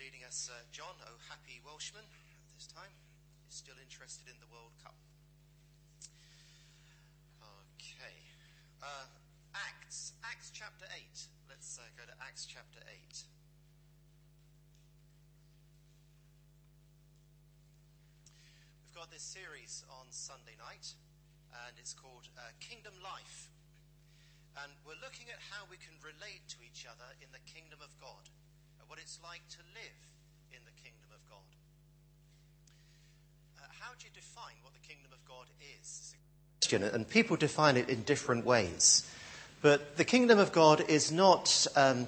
leading us, John O'Happy Welshman, at this time, is still interested in the World Cup. Okay. Acts chapter 8. Let's go to Acts chapter 8. We've got this series on Sunday night, and it's called Kingdom Life. And we're looking at how we can relate to each other in the kingdom of God, and what it's like to live in the kingdom of God. How do you define what the kingdom of God is? And people define it in different ways. But the kingdom of God is not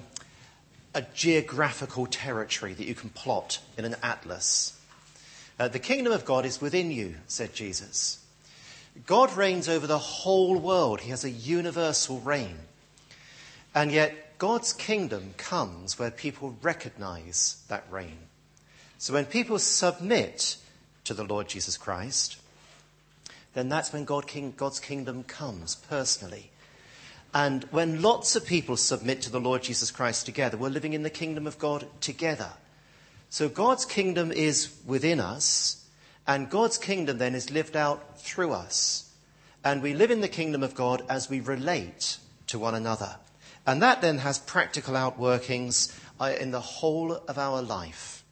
a geographical territory that you can plot in an atlas. The kingdom of God is within you, said Jesus. God reigns over the whole world. He has a universal reign. And yet God's kingdom comes where people recognize that reign. So when people submit to the Lord Jesus Christ, then that's when God's kingdom comes personally. And when lots of people submit to the Lord Jesus Christ together, we're living in the kingdom of God together. So God's kingdom is within us. And God's kingdom then is lived out through us. And we live in the kingdom of God as we relate to one another. And that then has practical outworkings in the whole of our life.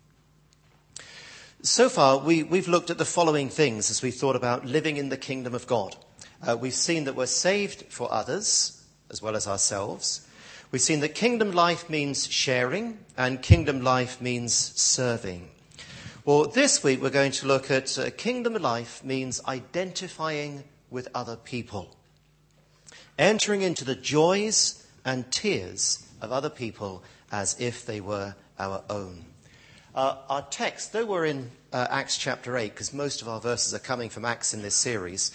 So far, we've looked at the following things as we thought about living in the kingdom of God. We've seen that we're saved for others as well as ourselves. We've seen that kingdom life means sharing and kingdom life means serving. Well, this week we're going to look at kingdom life means identifying with other people. Entering into the joys and tears of other people as if they were our own. Our text, though we're in Acts chapter 8, because most of our verses are coming from Acts in this series,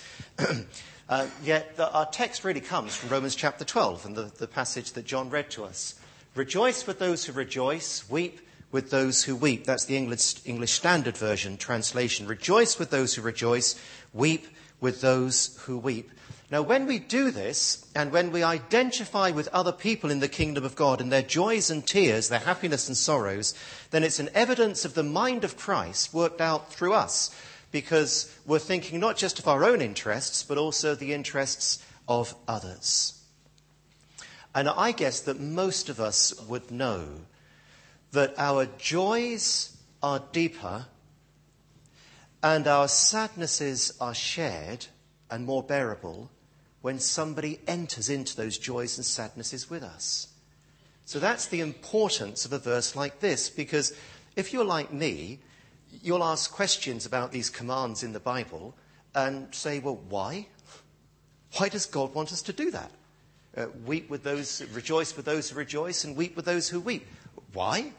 yet our text really comes from Romans chapter 12 and the passage that John read to us. Rejoice with those who rejoice, weep with those who weep. That's the English Standard Version translation. Rejoice with those who rejoice, weep with those who weep. Now, when we do this, and when we identify with other people in the kingdom of God and their joys and tears, their happiness and sorrows, then it's an evidence of the mind of Christ worked out through us, because we're thinking not just of our own interests, but also the interests of others. And I guess that most of us would know that our joys are deeper and our sadnesses are shared and more bearable when somebody enters into those joys and sadnesses with us. So that's the importance of a verse like this, because if you're like me, you'll ask questions about these commands in the Bible and say, well, why? Why does God want us to do that? Weep with those, rejoice with those who rejoice, and weep with those who weep. Why?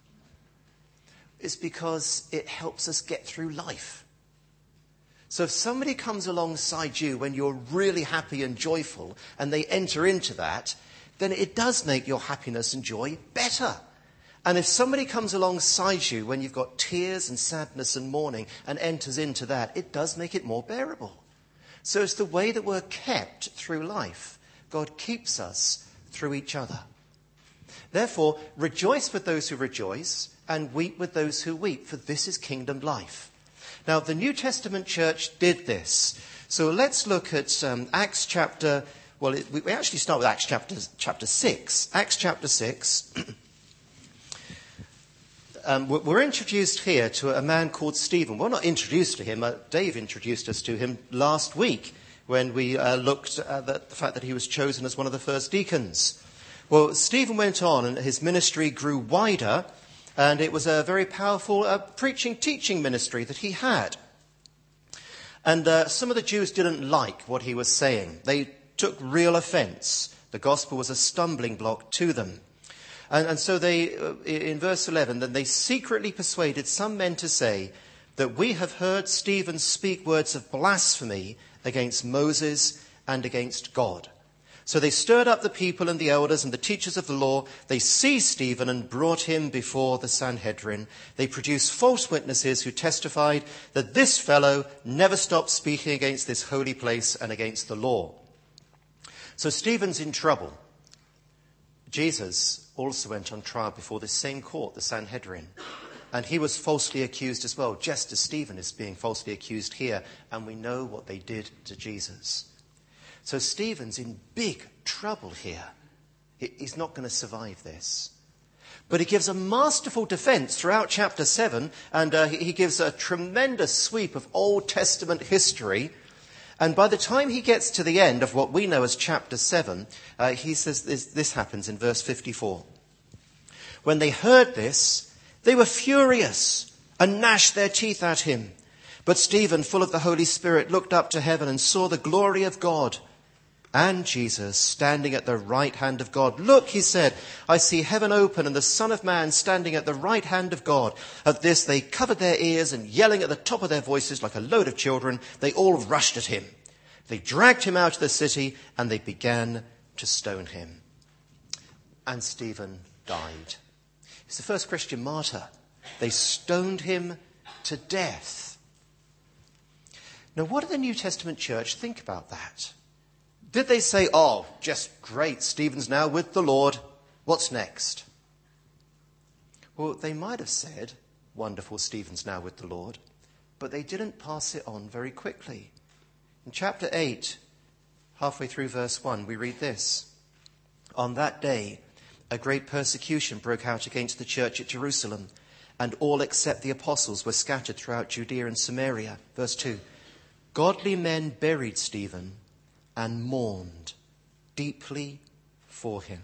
It's because it helps us get through life. So if somebody comes alongside you when you're really happy and joyful and they enter into that, then it does make your happiness and joy better. And if somebody comes alongside you when you've got tears and sadness and mourning and enters into that, it does make it more bearable. So it's the way that we're kept through life. God keeps us through each other. Therefore, rejoice with those who rejoice and weep with those who weep, for this is kingdom life. Now, the New Testament church did this. So let's look at Acts chapter, we actually start with Acts chapter 6. Acts chapter 6. We're introduced here to a man called Stephen. We're not introduced to him. Dave introduced us to him last week when we looked at the fact that he was chosen as one of the first deacons. Well, Stephen went on and his ministry grew wider, and it was a very powerful teaching ministry that he had. And some of the Jews didn't like what he was saying. They took real offense. The gospel was a stumbling block to them. And so they, in verse 11, then they secretly persuaded some men to say that we have heard Stephen speak words of blasphemy against Moses and against God. So they stirred up the people and the elders and the teachers of the law. They seized Stephen and brought him before the Sanhedrin. They produced false witnesses who testified that this fellow never stopped speaking against this holy place and against the law. So Stephen's in trouble. Jesus also went on trial before this same court, the Sanhedrin. And he was falsely accused as well, just as Stephen is being falsely accused here. And we know what they did to Jesus. So Stephen's in big trouble here. He's not going to survive this. But he gives a masterful defense throughout chapter 7, and he gives a tremendous sweep of Old Testament history. And by the time he gets to the end of what we know as chapter 7, he says this happens in verse 54. When they heard this, they were furious and gnashed their teeth at him. But Stephen, full of the Holy Spirit, looked up to heaven and saw the glory of God and Jesus standing at the right hand of God. Look, he said, I see heaven open and the Son of Man standing at the right hand of God. At this, they covered their ears and yelling at the top of their voices like a load of children, they all rushed at him. They dragged him out of the city and they began to stone him. And Stephen died. He's the first Christian martyr. They stoned him to death. Now, what did the New Testament church think about that? Did they say, oh, just great, Stephen's now with the Lord, what's next? Well, they might have said, wonderful, Stephen's now with the Lord, but they didn't pass it on very quickly. In chapter 8, halfway through verse 1, we read this. On that day, a great persecution broke out against the church at Jerusalem, and all except the apostles were scattered throughout Judea and Samaria. Verse 2, godly men buried Stephen and mourned deeply for him.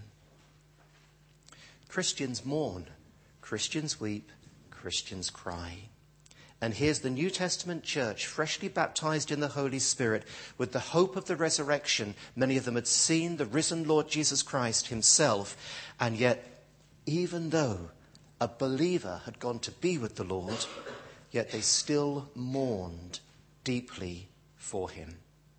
Christians mourn, Christians weep, Christians cry. And here's the New Testament church, freshly baptized in the Holy Spirit, with the hope of the resurrection. Many of them had seen the risen Lord Jesus Christ himself, and yet, even though a believer had gone to be with the Lord, yet they still mourned deeply for him.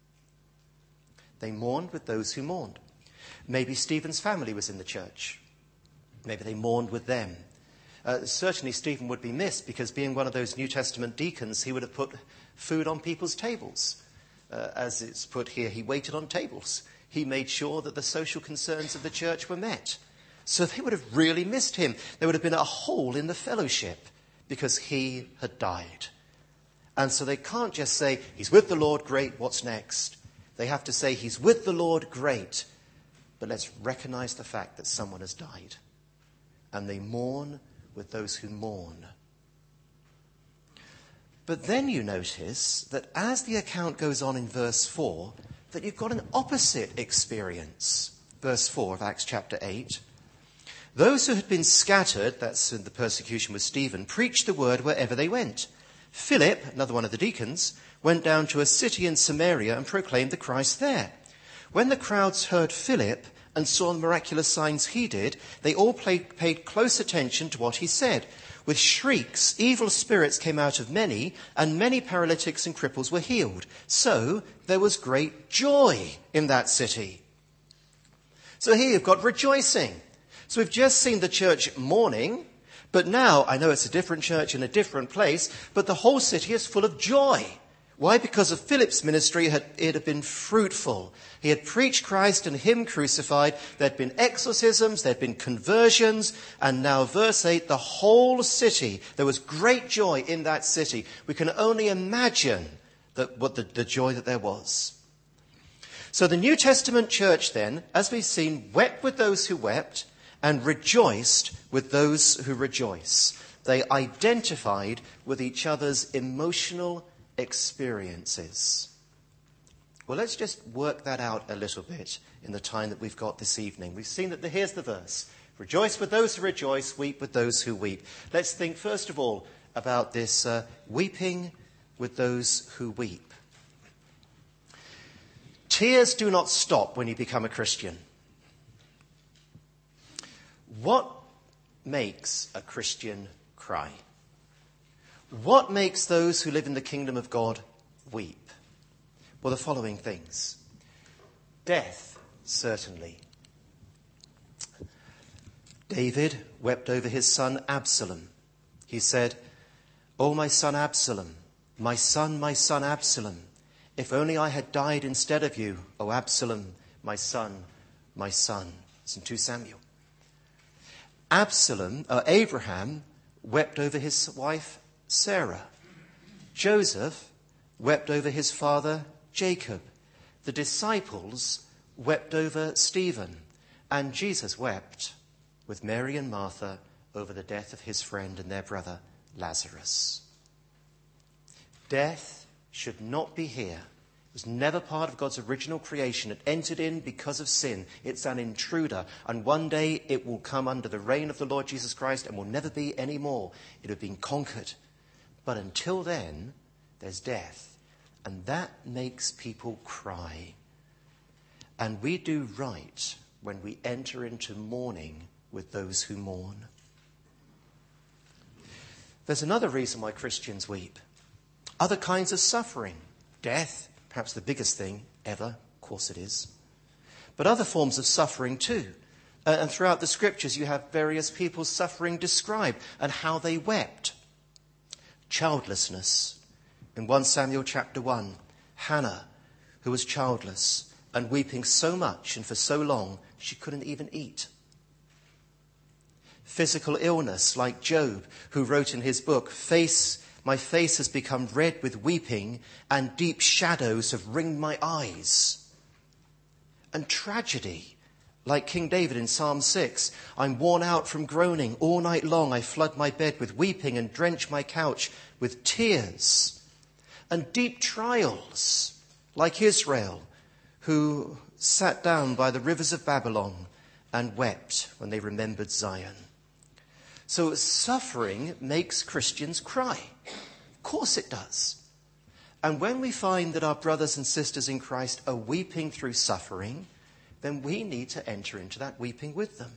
They mourned with those who mourned. Maybe Stephen's family was in the church. Maybe they mourned with them. Certainly Stephen would be missed because being one of those New Testament deacons, he would have put food on people's tables. As it's put here, he waited on tables. He made sure that the social concerns of the church were met. So they would have really missed him. There would have been a hole in the fellowship because he had died. And so they can't just say, he's with the Lord, great, what's next? They have to say, he's with the Lord, great, but let's recognize the fact that someone has died. And they mourn with those who mourn. But then you notice that as the account goes on in verse 4, that you've got an opposite experience. Verse 4 of Acts chapter 8. Those who had been scattered, that's in the persecution with Stephen, preached the word wherever they went. Philip, another one of the deacons, went down to a city in Samaria and proclaimed the Christ there. When the crowds heard Philip and saw the miraculous signs he did, they all paid close attention to what he said. With shrieks, evil spirits came out of many, and many paralytics and cripples were healed. So there was great joy in that city. So here you've got rejoicing. So we've just seen the church mourning, but now, I know it's a different church in a different place, but the whole city is full of joy. Why? Because of Philip's ministry, it had been fruitful. He had preached Christ and him crucified. There had been exorcisms, there had been conversions, and now verse 8, the whole city, there was great joy in that city. We can only imagine the joy that there was. So the New Testament church then, as we've seen, wept with those who wept and rejoiced with those who rejoice. They identified with each other's emotional experiences. Well, let's just work that out a little bit in the time that we've got this evening. We've seen that here's the verse. Rejoice with those who rejoice, weep with those who weep. Let's think first of all about this weeping with those who weep. Tears do not stop when you become a Christian. What makes a Christian cry? What makes those who live in the kingdom of God weep? Well, the following things. Death, certainly. David wept over his son Absalom. He said, "Oh, my son Absalom, my son Absalom, if only I had died instead of you, O Absalom, my son, my son." It's in 2 Samuel. Abraham wept over his wife Sarah. Joseph wept over his father Jacob. The disciples wept over Stephen. And Jesus wept with Mary and Martha over the death of his friend and their brother Lazarus. Death should not be here. It was never part of God's original creation. It entered in because of sin. It's an intruder. And one day it will come under the reign of the Lord Jesus Christ and will never be any more. It had been conquered. But until then, there's death. And that makes people cry. And we do right when we enter into mourning with those who mourn. There's another reason why Christians weep. Other kinds of suffering. Death, perhaps the biggest thing ever. Of course it is. But other forms of suffering too. And throughout the scriptures you have various people's suffering described and how they wept. Childlessness. In 1 Samuel chapter 1, Hannah, who was childless and weeping so much and for so long she couldn't even eat. Physical illness, like Job, who wrote in his book, "My face has become red with weeping, and deep shadows have ringed my eyes." And tragedy, like King David in Psalm 6, "I'm worn out from groaning. All night long I flood my bed with weeping and drench my couch with tears." And deep trials, like Israel, who sat down by the rivers of Babylon and wept when they remembered Zion. So suffering makes Christians cry. Of course it does. And when we find that our brothers and sisters in Christ are weeping through suffering, then we need to enter into that weeping with them.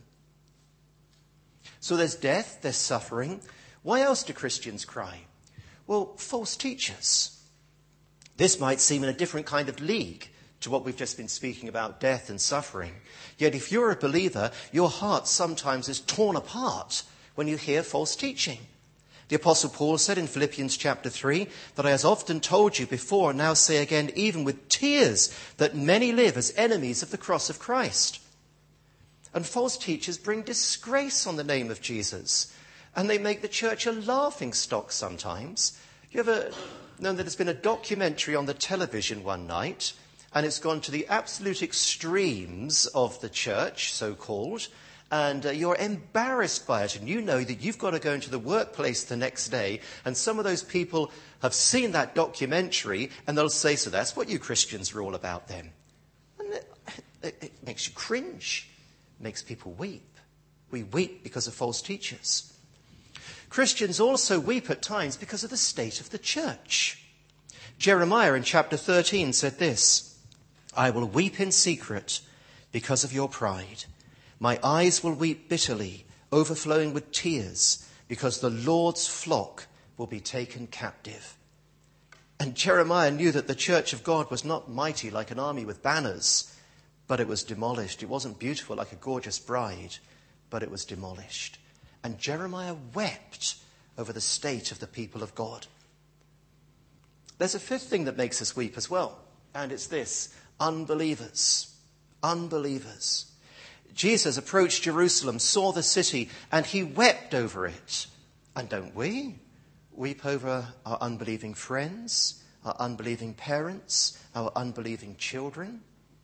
So there's death, there's suffering. Why else do Christians cry? Well, false teachers. This might seem in a different kind of league to what we've just been speaking about, death and suffering. Yet if you're a believer, your heart sometimes is torn apart when you hear false teaching. The Apostle Paul said in Philippians chapter 3 that I have often told you before and now say again, even with tears, that many live as enemies of the cross of Christ. And false teachers bring disgrace on the name of Jesus. And they make the church a laughing stock sometimes. You ever known that there's been a documentary on the television one night, and it's gone to the absolute extremes of the church, so-called, and you're embarrassed by it, and you know that you've got to go into the workplace the next day, and some of those people have seen that documentary, and they'll say, so that's what you Christians are all about then. And it makes you cringe. It makes people weep. We weep because of false teachers. Christians also weep at times because of the state of the church. Jeremiah in chapter 13 said this, I will weep in secret because of your pride. My eyes will weep bitterly, overflowing with tears, because the Lord's flock will be taken captive. And Jeremiah knew that the church of God was not mighty like an army with banners, but it was demolished. It wasn't beautiful like a gorgeous bride, but it was demolished. And Jeremiah wept over the state of the people of God. There's a fifth thing that makes us weep as well, and it's this: unbelievers. Unbelievers. Jesus approached Jerusalem, saw the city, and he wept over it. And don't we weep over our unbelieving friends, our unbelieving parents, our unbelieving children?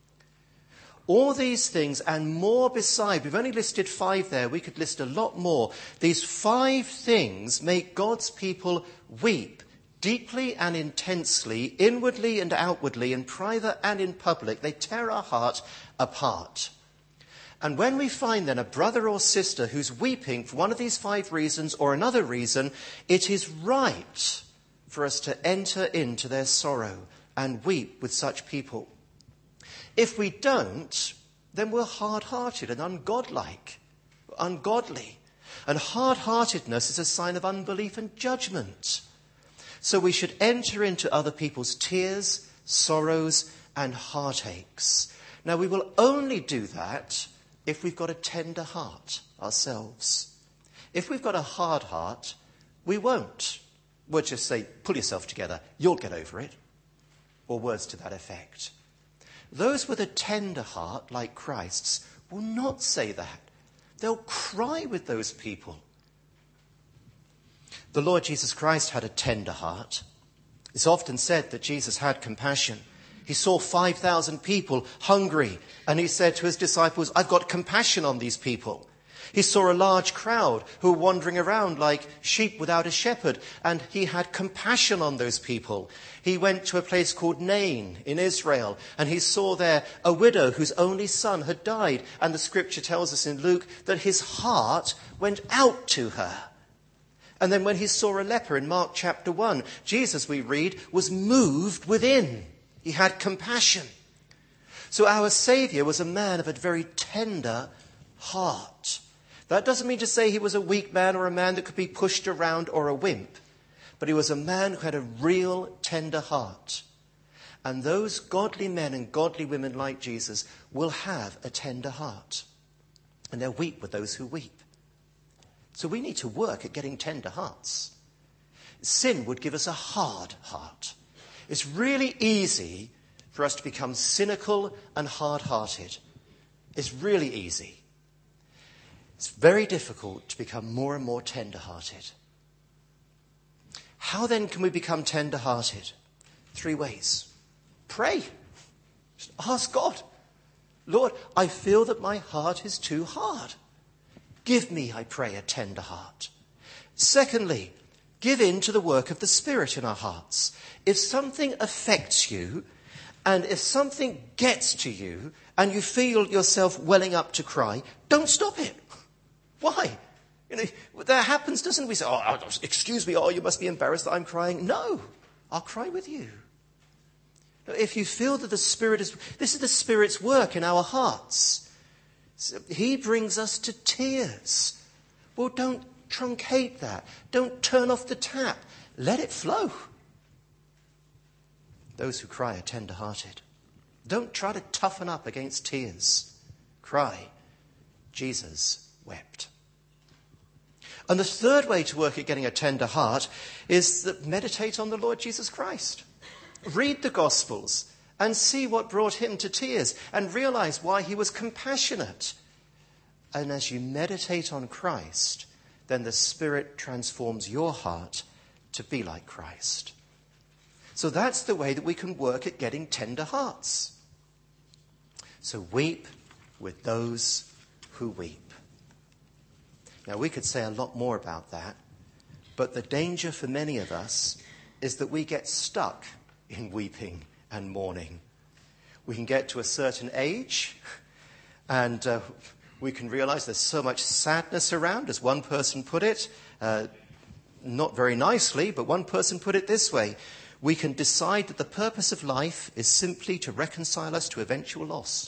All these things and more beside. We've only listed 5 there. We could list a lot more. These 5 things make God's people weep deeply and intensely, inwardly and outwardly, in private and in public. They tear our heart apart. And when we find then a brother or sister who's weeping for one of these 5 reasons or another reason, it is right for us to enter into their sorrow and weep with such people. If we don't, then we're hard-hearted and ungodly. And hard-heartedness is a sign of unbelief and judgment. So we should enter into other people's tears, sorrows, and heartaches. Now, we will only do that if we've got a tender heart ourselves. If we've got a hard heart, we won't. We'll just say, pull yourself together, you'll get over it. Or words to that effect. Those with a tender heart, like Christ's, will not say that. They'll cry with those people. The Lord Jesus Christ had a tender heart. It's often said that Jesus had compassion. He saw 5,000 people hungry, and he said to his disciples, I've got compassion on these people. He saw a large crowd who were wandering around like sheep without a shepherd, and he had compassion on those people. He went to a place called Nain in Israel, and he saw there a widow whose only son had died. And the scripture tells us in Luke that his heart went out to her. And then when he saw a leper in Mark chapter 1, Jesus, we read, was moved within. He had compassion. So our Saviour was a man of a very tender heart. That doesn't mean to say he was a weak man or a man that could be pushed around or a wimp. But he was a man who had a real tender heart. And those godly men and godly women like Jesus will have a tender heart. And they'll weep with those who weep. So we need to work at getting tender hearts. Sin would give us a hard heart. It's really easy for us to become cynical and hard-hearted. It's really easy. It's very difficult to become more and more tender-hearted. How then can we become tender-hearted? 3 ways. Pray. Just ask God, Lord, I feel that my heart is too hard. Give me, I pray, a tender heart. Secondly, give in to the work of the Spirit in our hearts. If something affects you, and if something gets to you, and you feel yourself welling up to cry, don't stop it. Why? That happens, doesn't we? Say, excuse me, you must be embarrassed that I'm crying. No, I'll cry with you. If you feel that this is the Spirit's work in our hearts. He brings us to tears. Well, don't truncate that. Don't turn off the tap. Let it flow. Those who cry are tender-hearted. Don't try to toughen up against tears. Cry. Jesus wept. And the third way to work at getting a tender heart is that meditate on the Lord Jesus Christ. Read the Gospels and see what brought him to tears and realize why he was compassionate. And as you meditate on Christ, then the Spirit transforms your heart to be like Christ. So that's the way that we can work at getting tender hearts. So weep with those who weep. Now, we could say a lot more about that, but the danger for many of us is that we get stuck in weeping and mourning. We can get to a certain age and we can realize there's so much sadness around, as one person put it, not very nicely, but one person put it this way. We can decide that the purpose of life is simply to reconcile us to eventual loss.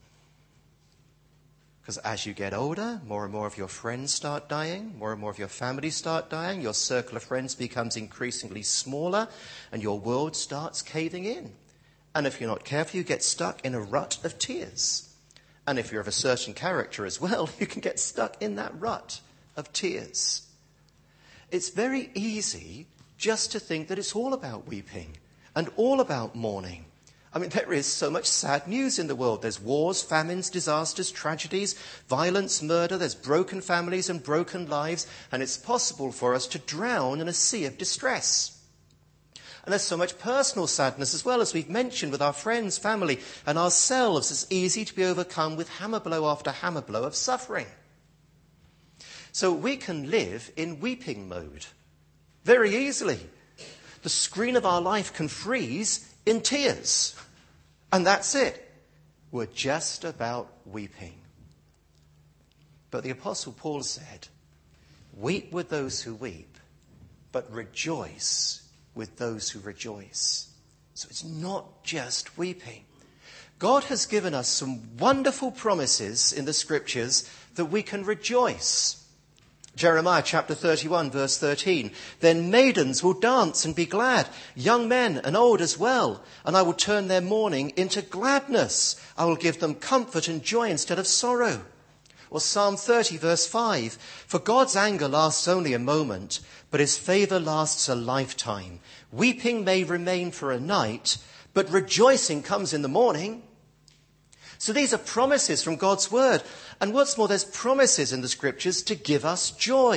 Because as you get older, more and more of your friends start dying, more and more of your family start dying, your circle of friends becomes increasingly smaller, and your world starts caving in. And if you're not careful, you get stuck in a rut of tears. And if you're of a certain character as well, you can get stuck in that rut of tears. It's very easy just to think that it's all about weeping and all about mourning. I mean, there is so much sad news in the world. There's wars, famines, disasters, tragedies, violence, murder. There's broken families and broken lives. And it's possible for us to drown in a sea of distress. And there's so much personal sadness as well, as we've mentioned, with our friends, family, and ourselves. It's easy to be overcome with hammer blow after hammer blow of suffering. So we can live in weeping mode very easily. The screen of our life can freeze in tears. And that's it. We're just about weeping. But the Apostle Paul said, weep with those who weep, but rejoice with those who rejoice. So it's not just weeping. God has given us some wonderful promises in the Scriptures that we can rejoice. Jeremiah chapter 31, verse 13. Then maidens will dance and be glad, young men and old as well, and I will turn their mourning into gladness. I will give them comfort and joy instead of sorrow. Or Psalm 30, verse 5. For God's anger lasts only a moment, but his favor lasts a lifetime. Weeping may remain for a night, but rejoicing comes in the morning. So these are promises from God's word. And what's more, there's promises in the Scriptures to give us joy.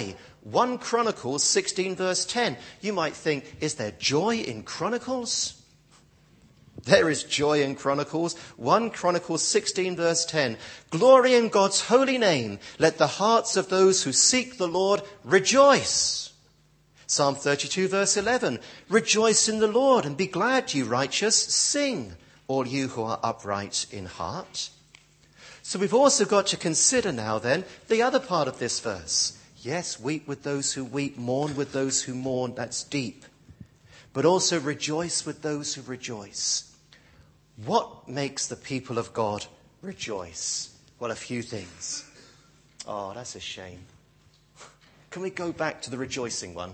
1 Chronicles 16 verse 10. You might think, is there joy in Chronicles? There is joy in Chronicles. 1 Chronicles 16 verse 10. Glory in God's holy name. Let the hearts of those who seek the Lord rejoice. Psalm 32 verse 11. Rejoice in the Lord and be glad, you righteous. Sing, all you who are upright in heart. So we've also got to consider now then the other part of this verse. Yes, weep with those who weep, mourn with those who mourn. That's deep. But also rejoice with those who rejoice. What makes the people of God rejoice? Well, a few things. Oh, that's a shame. Can we go back to the rejoicing one?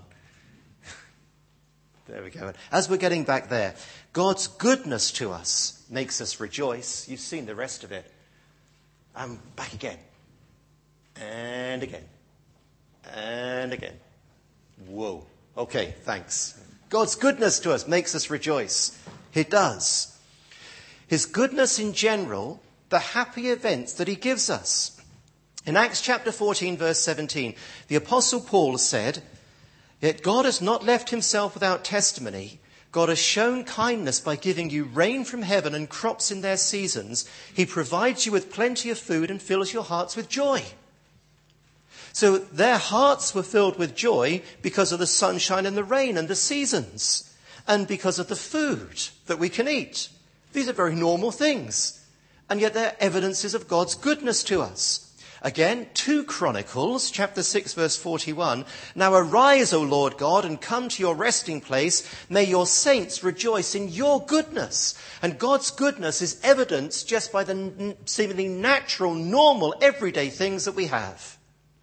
There we go. As we're getting back there, God's goodness to us makes us rejoice. You've seen the rest of it. Back again. And again. And again. Whoa. Okay, thanks. God's goodness to us makes us rejoice. It does. His goodness in general, the happy events that he gives us. In Acts chapter 14, verse 17, the Apostle Paul said, "Yet God has not left himself without testimony. God has shown kindness by giving you rain from heaven and crops in their seasons. He provides you with plenty of food and fills your hearts with joy." So their hearts were filled with joy because of the sunshine and the rain and the seasons, and because of the food that we can eat. These are very normal things, and yet they're evidences of God's goodness to us. Again, 2 Chronicles, chapter 6, verse 41. Now arise, O Lord God, and come to your resting place. May your saints rejoice in your goodness. And God's goodness is evidenced just by the seemingly natural, normal, everyday things that we have.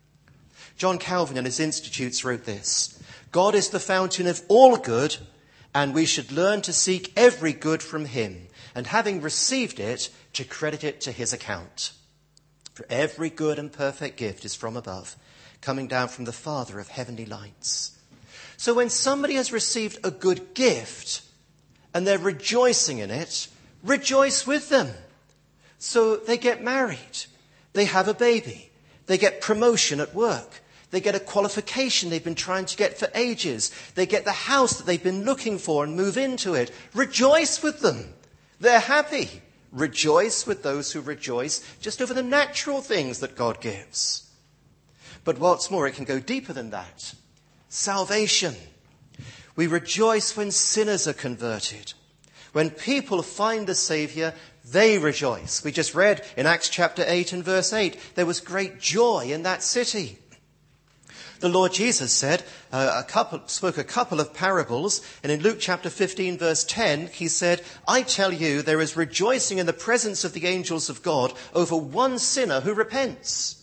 John Calvin in his Institutes wrote this: God is the fountain of all good, and we should learn to seek every good from him, and having received it, to credit it to his account. For every good and perfect gift is from above, coming down from the Father of heavenly lights. So when somebody has received a good gift and they're rejoicing in it, rejoice with them. So they get married, they have a baby, they get promotion at work, they get a qualification they've been trying to get for ages, they get the house that they've been looking for and move into it. Rejoice with them. They're happy. Rejoice with those who rejoice just over the natural things that God gives. But what's more, it can go deeper than that. Salvation. We rejoice when sinners are converted. When people find a Saviour, they rejoice. We just read in Acts chapter 8 and verse 8, there was great joy in that city. The Lord Jesus said, spoke a couple of parables, and in Luke chapter 15 verse 10, he said, I tell you, there is rejoicing in the presence of the angels of God over one sinner who repents.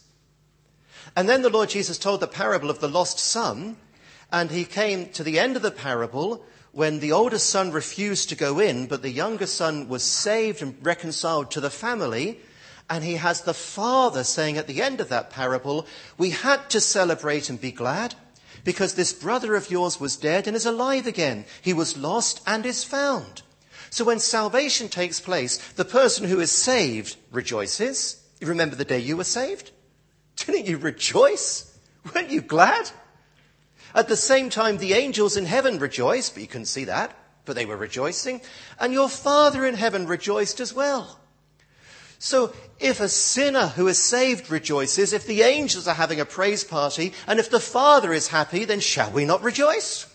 And then the Lord Jesus told the parable of the lost son, and he came to the end of the parable when the older son refused to go in, but the younger son was saved and reconciled to the family. And he has the father saying at the end of that parable, we had to celebrate and be glad because this brother of yours was dead and is alive again. He was lost and is found. So when salvation takes place, the person who is saved rejoices. You remember the day you were saved? Didn't you rejoice? Weren't you glad? At the same time, the angels in heaven rejoiced, but you couldn't see that, but they were rejoicing. And your Father in heaven rejoiced as well. So if a sinner who is saved rejoices, if the angels are having a praise party, and if the Father is happy, then shall we not rejoice?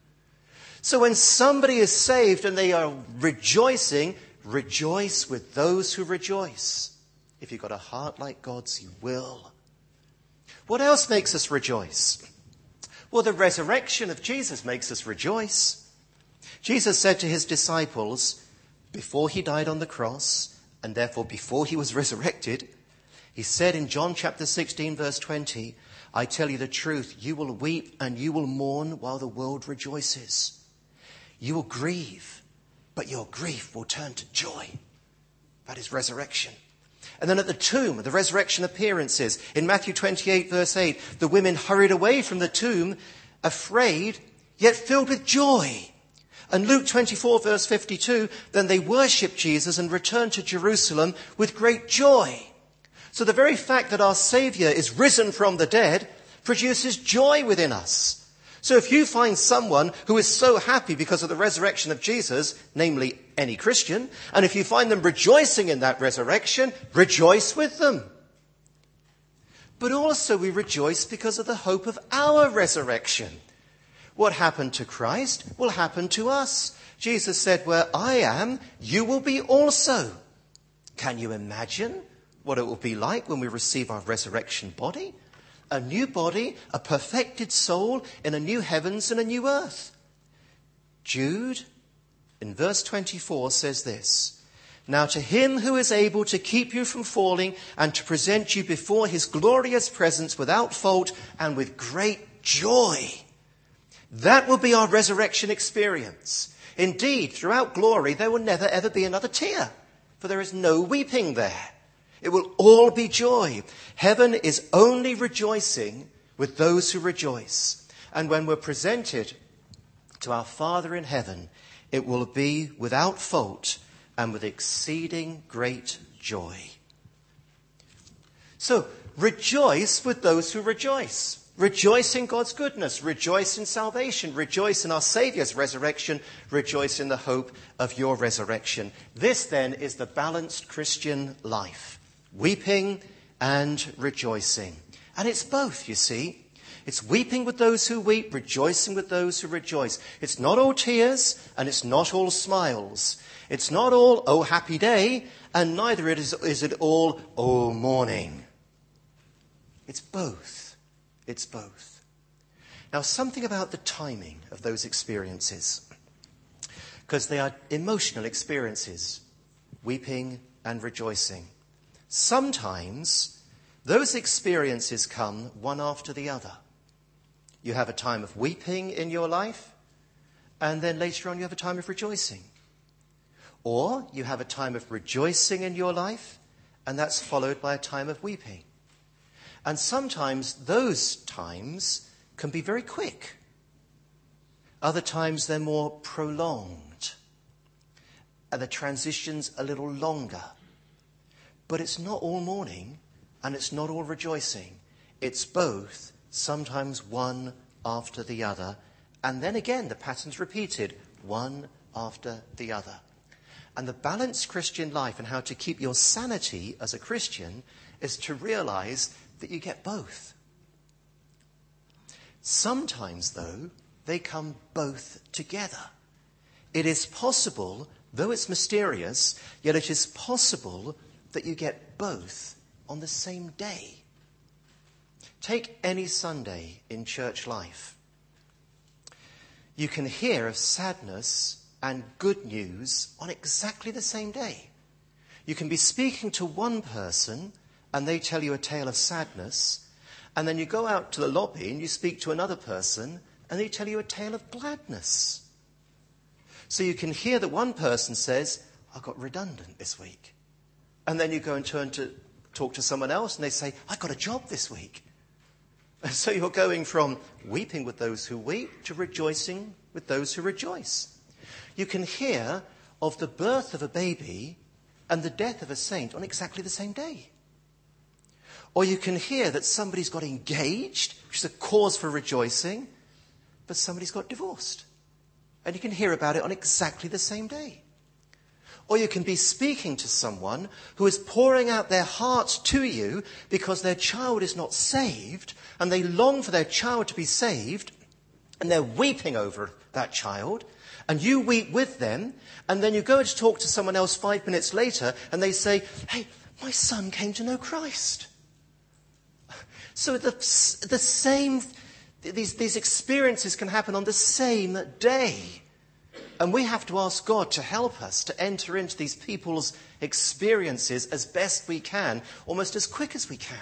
So when somebody is saved and they are rejoicing, rejoice with those who rejoice. If you've got a heart like God's, you will. What else makes us rejoice? Well, the resurrection of Jesus makes us rejoice. Jesus said to his disciples, before he died on the cross, and therefore before he was resurrected, he said in John chapter 16 verse 20, I tell you the truth, you will weep and you will mourn while the world rejoices. You will grieve, but your grief will turn to joy. That is resurrection. And then at the tomb, the resurrection appearances. In Matthew 28 verse 8, the women hurried away from the tomb, afraid, yet filled with joy. And Luke 24 verse 52, then they worshipped Jesus and returned to Jerusalem with great joy. So the very fact that our Saviour is risen from the dead, produces joy within us. So if you find someone who is so happy because of the resurrection of Jesus, namely any Christian, and if you find them rejoicing in that resurrection, rejoice with them. But also we rejoice because of the hope of our resurrection. What happened to Christ will happen to us. Jesus said, where I am, you will be also. Can you imagine what it will be like when we receive our resurrection body? A new body, a perfected soul in a new heavens and a new earth. Jude, in verse 24, says this: Now to him who is able to keep you from falling and to present you before his glorious presence without fault and with great joy. That will be our resurrection experience. Indeed, throughout glory, there will never ever be another tear, for there is no weeping there. It will all be joy. Heaven is only rejoicing with those who rejoice. And when we're presented to our Father in heaven, it will be without fault and with exceeding great joy. So, rejoice with those who rejoice. Rejoice in God's goodness. Rejoice in salvation. Rejoice in our Saviour's resurrection. Rejoice in the hope of your resurrection. This, then, is the balanced Christian life. Weeping and rejoicing. And it's both, you see. It's weeping with those who weep, rejoicing with those who rejoice. It's not all tears and it's not all smiles. It's not all, oh, happy day, and neither is it all, oh, mourning. It's both. It's both. Now, something about the timing of those experiences, because they are emotional experiences, weeping and rejoicing. Sometimes those experiences come one after the other. You have a time of weeping in your life, and then later on you have a time of rejoicing. Or you have a time of rejoicing in your life, and that's followed by a time of weeping. And sometimes those times can be very quick. Other times they're more prolonged, and the transition's a little longer. But it's not all mourning and it's not all rejoicing. It's both, sometimes one after the other. And then again, the pattern's repeated, one after the other. And the balanced Christian life and how to keep your sanity as a Christian is to realize that you get both. Sometimes, though, they come both together. It is possible, though it's mysterious, yet it is possible that you get both on the same day. Take any Sunday in church life. You can hear of sadness and good news on exactly the same day. You can be speaking to one person and they tell you a tale of sadness, and then you go out to the lobby and you speak to another person and they tell you a tale of gladness. So you can hear that one person says, I got redundant this week. And then you go and turn to talk to someone else and they say, I got a job this week. And so you're going from weeping with those who weep to rejoicing with those who rejoice. You can hear of the birth of a baby and the death of a saint on exactly the same day. Or you can hear that somebody's got engaged, which is a cause for rejoicing, but somebody's got divorced. And you can hear about it on exactly the same day. Or you can be speaking to someone who is pouring out their heart to you because their child is not saved and they long for their child to be saved and they're weeping over that child and you weep with them, and then you go to talk to someone else 5 minutes later and they say, hey, my son came to know Christ. So the same, these experiences can happen on the same day. And we have to ask God to help us to enter into these people's experiences as best we can, almost as quick as we can.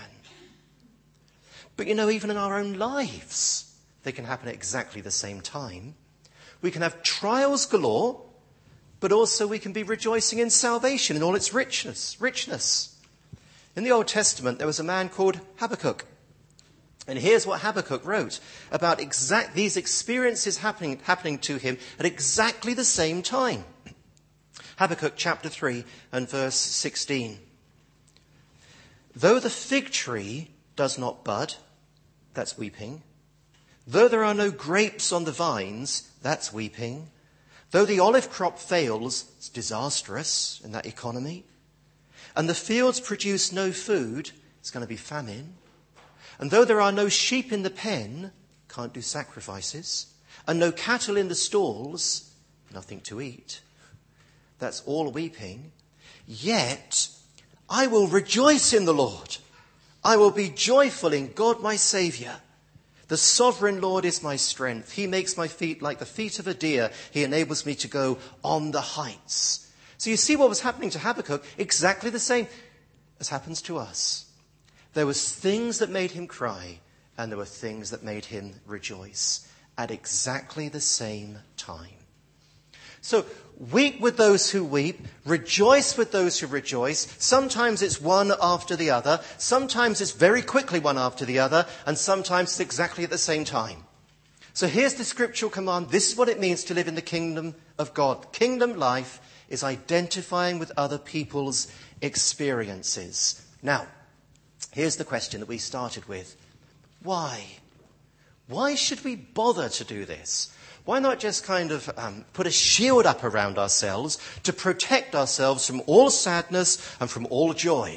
But even in our own lives, they can happen at exactly the same time. We can have trials galore, but also we can be rejoicing in salvation in all its richness. In the Old Testament, there was a man called Habakkuk. And here's what Habakkuk wrote about these experiences happening to him at exactly the same time. Habakkuk chapter 3 and verse 16. Though the fig tree does not bud, that's weeping. Though there are no grapes on the vines, that's weeping. Though the olive crop fails, it's disastrous in that economy. And the fields produce no food, it's going to be famine. And though there are no sheep in the pen, can't do sacrifices. And no cattle in the stalls, nothing to eat. That's all weeping. Yet I will rejoice in the Lord. I will be joyful in God my Saviour. The sovereign Lord is my strength. He makes my feet like the feet of a deer. He enables me to go on the heights. So you see what was happening to Habakkuk, exactly the same as happens to us. There was things that made him cry, and there were things that made him rejoice at exactly the same time. So weep with those who weep, rejoice with those who rejoice. Sometimes it's one after the other. Sometimes it's very quickly one after the other. And sometimes it's exactly at the same time. So here's the scriptural command. This is what it means to live in the kingdom of God. Kingdom life is identifying with other people's experiences. Now, here's the question that we started with. Why? Why should we bother to do this? Why not just kind of put a shield up around ourselves to protect ourselves from all sadness and from all joy?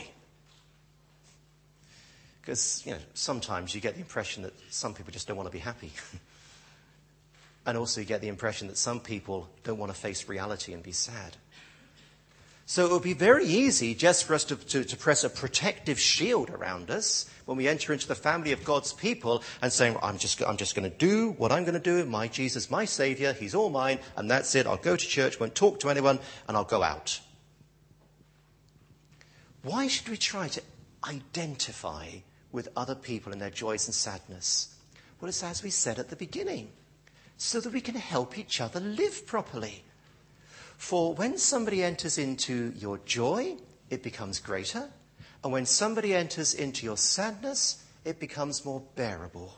Because, sometimes you get the impression that some people just don't want to be happy. And also you get the impression that some people don't want to face reality and be sad. So it would be very easy just for us to press a protective shield around us when we enter into the family of God's people and saying, well, I'm just going to do what I'm going to do. My Jesus, my Saviour, he's all mine, and that's it. I'll go to church, won't talk to anyone, and I'll go out. Why should we try to identify with other people in their joys and sadness? Well, it's as we said at the beginning, so that we can help each other live properly. For when somebody enters into your joy, it becomes greater. And when somebody enters into your sadness, it becomes more bearable.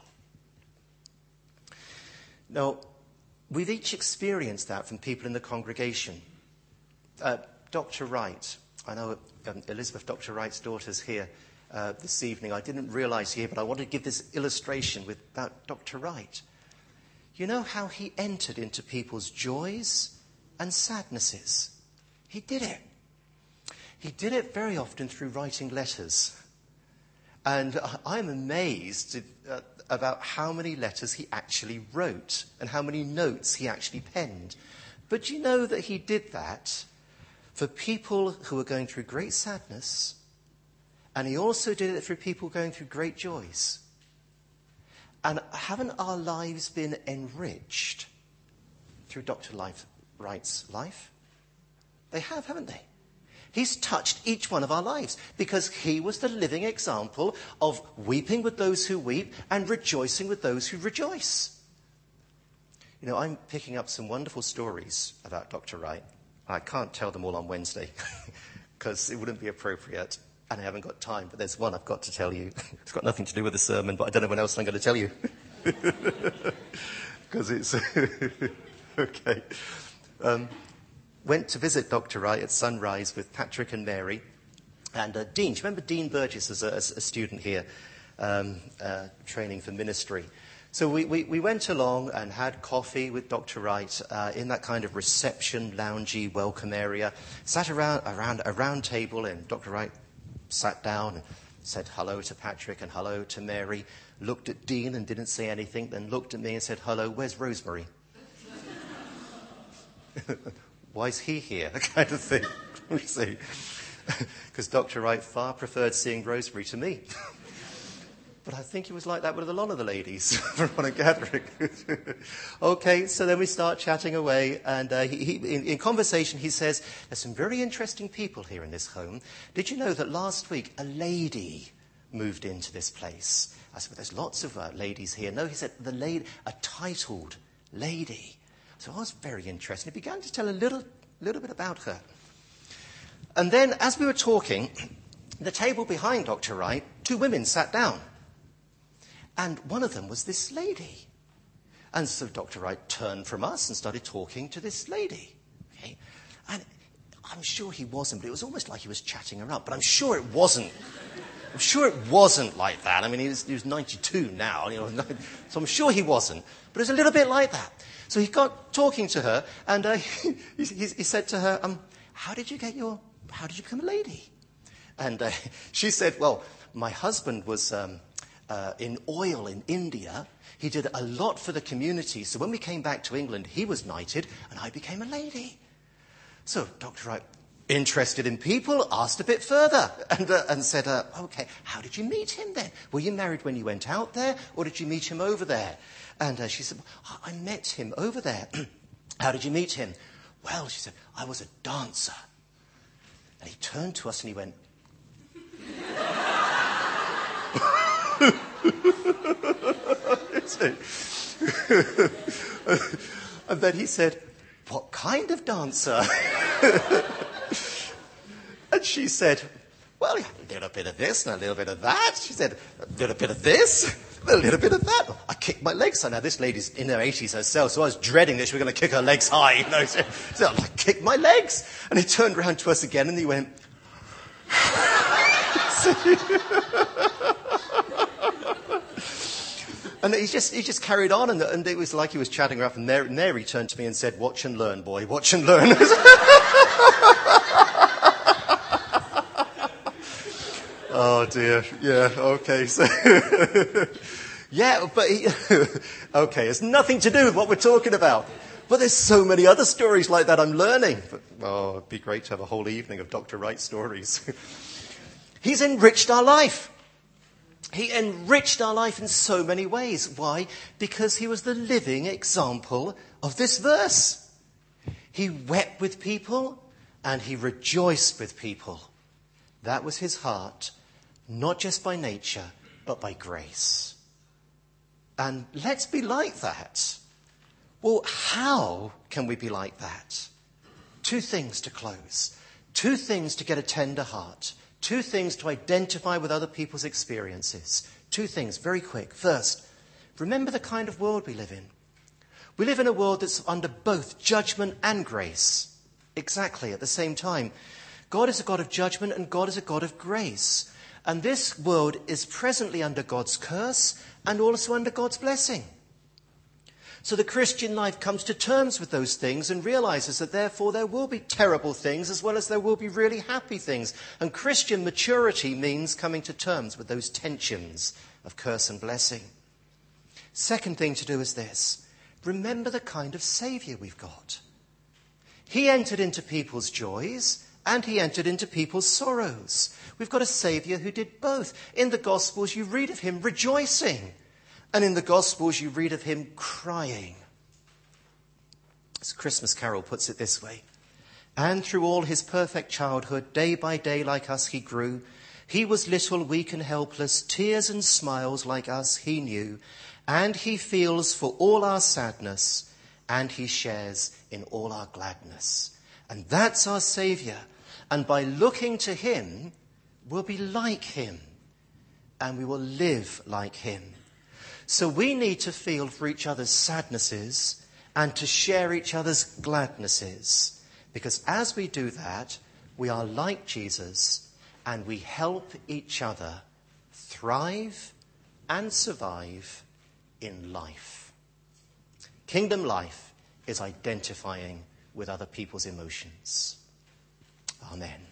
Now, we've each experienced that from people in the congregation. Dr. Wright, I know Elizabeth, Dr. Wright's daughter's here this evening. I didn't realise here, but I wanted to give this illustration about Dr. Wright. You know how he entered into people's joys and sadnesses? He did it. He did it very often through writing letters. And I'm amazed about how many letters he actually wrote and how many notes he actually penned. But you know that he did that for people who were going through great sadness, and he also did it for people going through great joys. And haven't our lives been enriched through Dr. Wright's life? They have, haven't they? He's touched each one of our lives because he was the living example of weeping with those who weep and rejoicing with those who rejoice. I'm picking up some wonderful stories about Dr. Wright. I can't tell them all on Wednesday because it wouldn't be appropriate. And I haven't got time, but there's one I've got to tell you. It's got nothing to do with the sermon, but I don't know when else I'm going to tell you. Because it's... okay. Went to visit Dr. Wright at sunrise with Patrick and Mary. And Dean, do you remember Dean Burgess as a student here, training for ministry? So we went along and had coffee with Dr. Wright in that kind of reception, loungy, welcome area. Sat around a round table, and Dr. Wright sat down and said hello to Patrick and hello to Mary, looked at Dean and didn't say anything, then looked at me and said, hello, where's Rosemary? Why is he here? That kind of thing. You see. Because Dr. Wright far preferred seeing Rosemary to me. But I think he was like that with a lot of the ladies from what I'm gathering. Okay, so then we start chatting away, and in conversation he says, there's some very interesting people here in this home. Did you know that last week a lady moved into this place? I said, well, there's lots of ladies here. No, he said, a titled lady. So I was very interested. He began to tell a little bit about her. And then as we were talking, the table behind Dr. Wright, two women sat down. And one of them was this lady. And so Dr. Wright turned from us and started talking to this lady. Okay? And I'm sure he wasn't, but it was almost like he was chatting her up. But I'm sure it wasn't. I'm sure it wasn't like that. I mean, he was 92 now, so I'm sure he wasn't. But it was a little bit like that. So he got talking to her, and he said to her, how did you become a lady? And she said, well, my husband was in oil in India. He did a lot for the community. So when we came back to England, he was knighted, and I became a lady. So Dr. Wright, interested in people, asked a bit further and said, okay, how did you meet him then? Were you married when you went out there, or did you meet him over there? And she said, I met him over there. How did you meet him? Well, she said, I was a dancer. And he turned to us and he went, and then he said, what kind of dancer? And she said, well, a little bit of this and a little bit of that. She said, a little bit of this, a little bit of that. I kicked my legs high. Now, this lady's in her 80s herself, so I was dreading that she was going to kick her legs high. So I kicked my legs. And he turned around to us again and he went, and he just carried on, and it was like he was chatting her up, and there he turned to me and said, watch and learn, boy, watch and learn. Oh dear, yeah, okay, so, yeah, but okay, it's nothing to do with what we're talking about. But there's so many other stories like that I'm learning. But, it'd be great to have a whole evening of Dr. Wright stories. He's enriched our life. He enriched our life in so many ways. Why? Because he was the living example of this verse. He wept with people and he rejoiced with people. That was his heart, not just by nature, but by grace. And let's be like that. Well, how can we be like that? 2 things to close. 2 things to get a tender heart. 2 things to identify with other people's experiences. 2 things, very quick. First, remember the kind of world we live in. We live in a world that's under both judgment and grace, exactly at the same time. God is a God of judgment and God is a God of grace. And this world is presently under God's curse and also under God's blessing. So the Christian life comes to terms with those things and realizes that therefore there will be terrible things as well as there will be really happy things. And Christian maturity means coming to terms with those tensions of curse and blessing. Second thing to do is this. Remember the kind of Saviour we've got. He entered into people's joys and he entered into people's sorrows. We've got a Saviour who did both. In the Gospels you read of him rejoicing. And in the Gospels, you read of him crying. As Christmas Carol puts it this way. And through all his perfect childhood, day by day like us he grew. He was little, weak and helpless, tears and smiles like us he knew. And he feels for all our sadness, and he shares in all our gladness. And that's our Saviour. And by looking to him, we'll be like him. And we will live like him. So we need to feel for each other's sadnesses and to share each other's gladnesses. Because as we do that, we are like Jesus and we help each other thrive and survive in life. Kingdom life is identifying with other people's emotions. Amen.